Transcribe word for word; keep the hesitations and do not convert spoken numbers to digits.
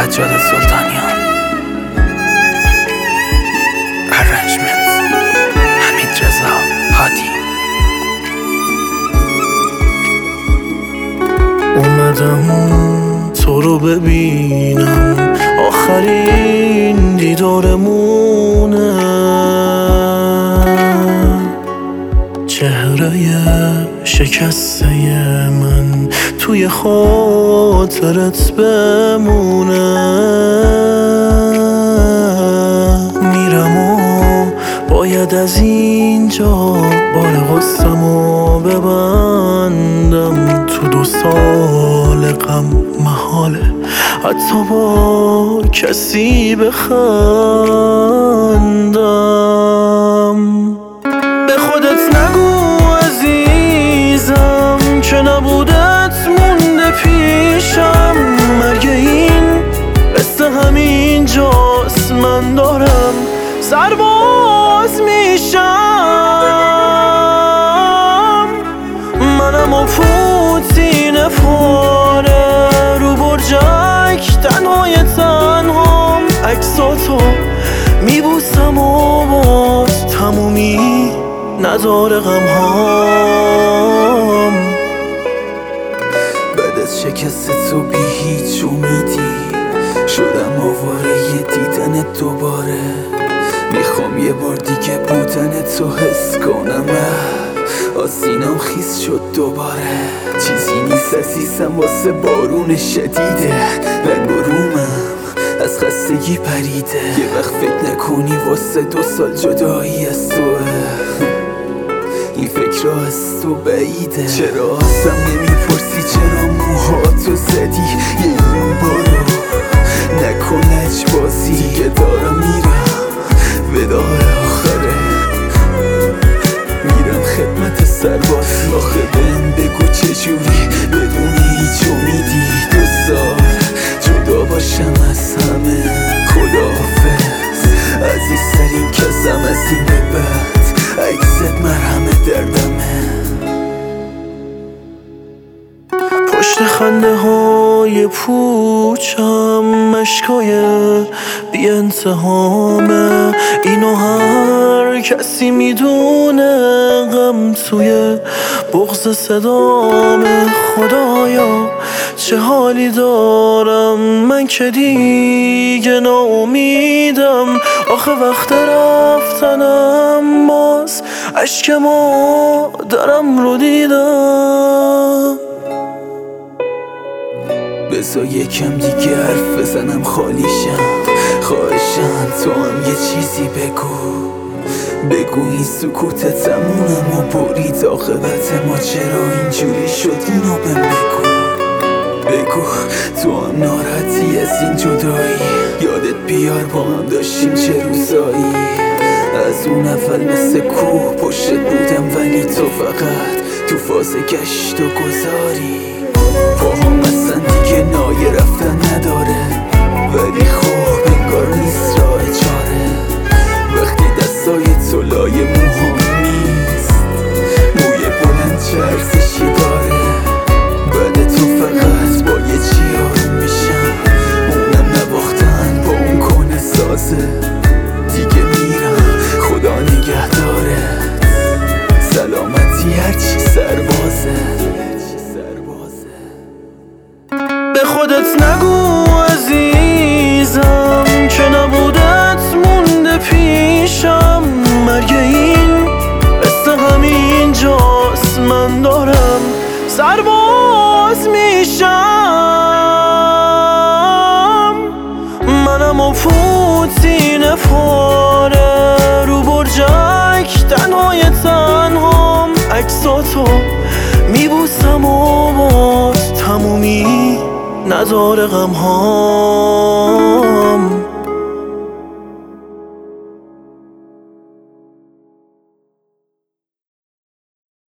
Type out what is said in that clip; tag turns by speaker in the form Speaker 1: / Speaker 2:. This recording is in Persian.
Speaker 1: سجاد سلطانیان. Arrangements حمید رضا هادی. اومدم تو رو ببینم، آخرین دیدارمونه. چهره شکسته من توی خاطرت بمونه. میرم و باید از اینجا بار غصه‌مو ببندم. تو دو سال غم محاله حتی با کسی بخندم. به خودت نگو عزیزم که نبودت مونده پیشم. مرگ این قصه همین جاست، من دارم سرباز میشم. منم و پوتین پاره رو برجک تنهای تنهام. عکساتو میبوسم و باز تمومی نداره غمهام.
Speaker 2: بعد از شکست تو بی هیچ امیدی شدم آواره دیدنت دوباره. میخوام یه بار دیگه بودن تو حس کنم. آسینم خیس شد دوباره. چیزی نیست عزیزم واسه بارون شدیده. رنگ و رومم از خستگی پریده. یه وقت فکر نکنی واسه دو سال جدایی از توه. این فکر از تو بعیده. چرا ازم نمیپرسی چرا موهاتو زدی؟ یه این بارو نکن لجبازی. دیگه دارم میرم وداع آخره. میرم خدمت سربازی. آخه بهم بگو چجوری بدون هیچ امیدی دو سال جدا باشم از همه. خداحافظ عزیزترین کسم از این به بعد. عکست مرهم دردمه.
Speaker 1: پشت خنده های پوچم مشکای بی انتهامه. اینو هر کسی میدونه غم توی بغض صدامه. خدایا چه حالی دارم من که دیگه ناامیدم. آخه وقت رفتنم باز اشک مادرم رو دیدم.
Speaker 2: بذار یکم دیگه حرف بزنم خالیشم. خواهشم تو هم یه چیزی بگو. بگو این سکوت تمونم و برید عاقبت ما چرا اینجوری شد اینو بهم بگو. بگو تو هم ناراحتی از این جدایی. یادت بیار با هم داشتیم چه روزایی. از اون اول مثل کوه پشتت بودم ولی تو فقط تو فاز گشت و گذاری. پاهم اصلا دیگه نایه رفتن نداره ولی خب انگار نیست راه چاره. وقتی دستای تو لای موهام نیست موی بلند چه ارزشی داره. بعد تو فقط با یه چی آروم میشم. اونم نباختن با اون کنه سازه. دیگه میرم خدا نگهداره. سلامتی هرچی سربازه.
Speaker 1: به خودت نگو عزیزم که نبودت مونده پیشم. مرگ این قصه همین جاست، من دارم سرباز میشم. منم و پوتین پاره رو برجک تنهای تنهام. عکساتو میبوسم و باز تمومی نداره غمهام.